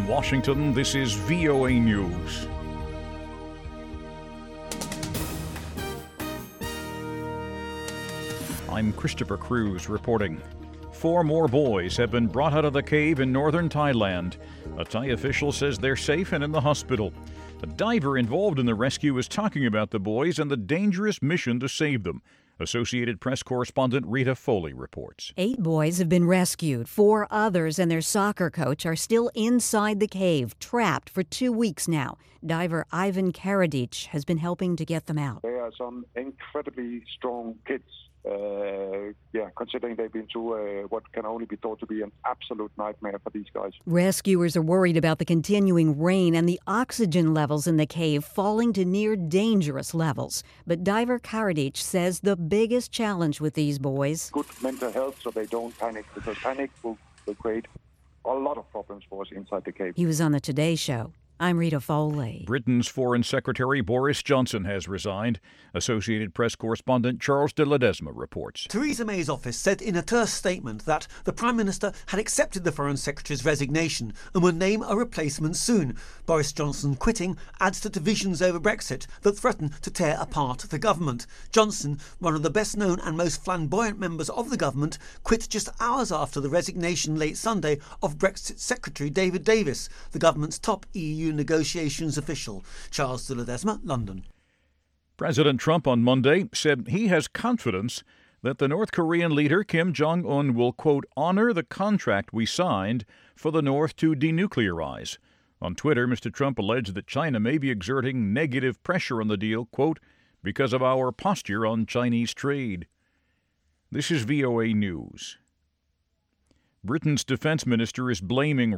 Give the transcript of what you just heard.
Washington, this is VOA News. I'm Christopher Cruz reporting. 4 more boys have been brought out of the cave in northern Thailand. A Thai official says they're safe and in the hospital. A diver involved in the rescue is talking about the boys and the dangerous mission to save them. Associated Press correspondent Rita Foley reports. 8 boys have been rescued. 4 others and their soccer coach are still inside the cave, trapped for 2 weeks now. Diver Ivan Karadzic has been helping to get them out. They are some incredibly strong kids. Considering they've been through what can only be thought to be an absolute nightmare for these guys. Rescuers are worried about the continuing rain and the oxygen levels in the cave falling to near dangerous levels. But diver Karadzic says the biggest challenge with these boys... Good mental health so they don't panic, because panic will create a lot of problems for us inside the cave. He was on the Today Show. I'm Rita Foley. Britain's Foreign Secretary Boris Johnson has resigned. Associated Press correspondent Charles de Ledesma reports. Theresa May's office said in a terse statement that the Prime Minister had accepted the Foreign Secretary's resignation and would name a replacement soon. Boris Johnson quitting adds to divisions over Brexit that threaten to tear apart the government. Johnson, one of the best-known and most flamboyant members of the government, quit just hours after the resignation late Sunday of Brexit Secretary David Davis, the government's top EU negotiations official. Charles de Ledesma, London. President Trump on Monday said he has confidence that the North Korean leader Kim Jong-un will, quote, honor the contract we signed for the North to denuclearize. On Twitter, Mr. Trump alleged that China may be exerting negative pressure on the deal, quote, because of our posture on Chinese trade. This is VOA News. Britain's defense minister is blaming